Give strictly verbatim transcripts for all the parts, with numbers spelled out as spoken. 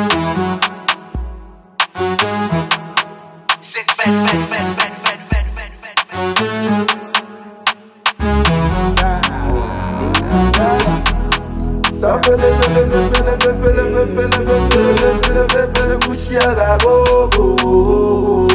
Sick bed, bed, bed, bed, bed, bed, bed, bed, Sa pele pele pele pele pele pele pele pele pele bushiada go go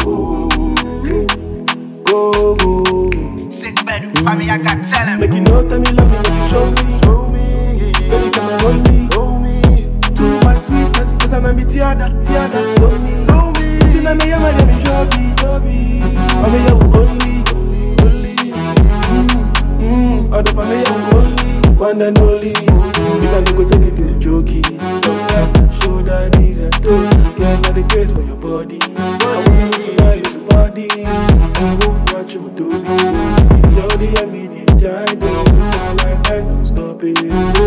go go. sick bed, I mean I got tell him. Make you know tell me love me, make you show me, show me. Baby come and hold me, hold me. Too much sweetness, cause I'm a bit tiada, tiada. Show me, show me. Till I'm a yama, let me joby, joby. I'm a yawu only, only. Mm, mm. Other family yawu only, one and only. You can go take it to jokey. From head, shoulder, knees and toes. Get by the grace for your body. I want you to lie with the body. I won't watch you do me. You're the immediate child. I don't stop it.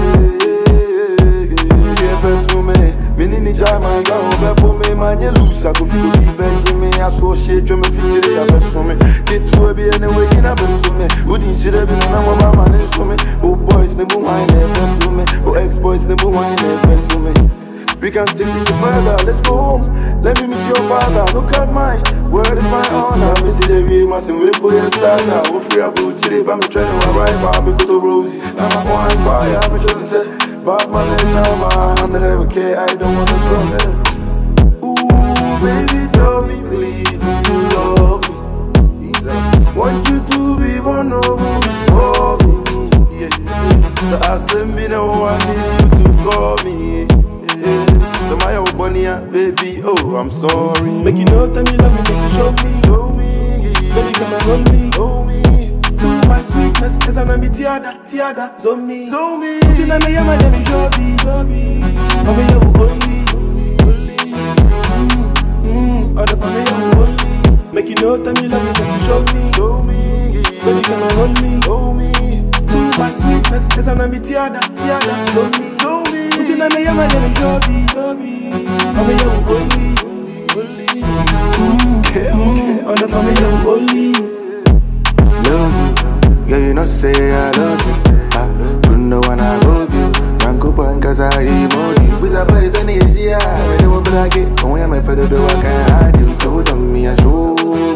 Yeah, bet to me. Minini jama ga obepo me manye lusa go fit to be benji me associate me fit ya beso me get to be anyway gina bet to me udin shire bi na mo mama ne so me oh boys ne bu wine bet to me oh ex boys ne bu wine bet to me. We can take this further, let's go home. Let me meet your father, look at mine. Word is my honor. Missy the way, Massin, we put your starter. Oh, free up, chili, but I'm trying to arrive. I'll be good to roses. I'm a wine choir, I'm sure to say. Bad man, it's time, I'm the heavy K, I don't want to come here. Ooh, baby, tell me, please, do you love me? Want you to be vulnerable for me. Yeah. So I said, me no, I need you to call me. Yeah. So my old bunny, baby, oh, I'm sorry. Make you know, tell me love me, make you show me, show me. Baby, come and hold me, hold me. Too much sweetness, cause I'm a bit tiada, tiada. Zone me, zone me. Till I'm a yama, let me joby, joby. I'm a yawu only, only. Mm, mm. Other family yawu only. Make you know, tell me love me, make you show me, show me. Baby, come and hold me, hold me. Too much sweetness, cause I'm a bit tiada, tiada. Zone me, zone me. Till I'm a yama, let me joby, joby. I'm a yawu only, only. Mm, mm. Other family yawu only. Love you, yeah, you know say I love you. I don't know when I love you. Ranko Pancas, I emoji. With a place in Asia, when you will be like it. When I'm a feather, do I can't hide you. So don't me a show.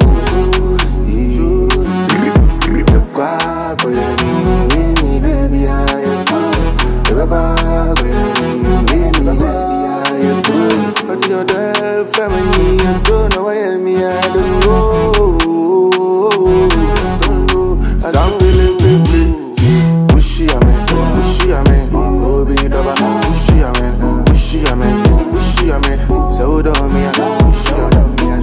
You the quack, but you me, baby, I am good. The baba, me, baby, I am good. But you're the family, I don't know why I'm me, I don't know. Sangele baby, bushi ame, bushi ame, obi daba, bushi ame, bushi ame, bushi ame, sauda me, bushi ame,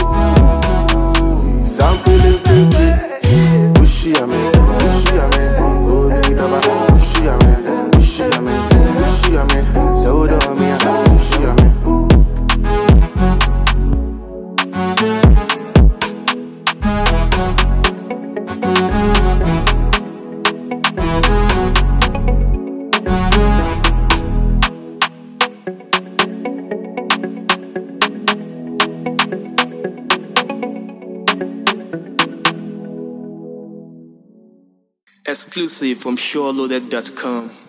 sangele baby, bushi ame, bushi ame, obi daba, bushi ame, bushi ame, bushi ame, sauda me, bushi ame. Exclusive from SureLoaded dot com.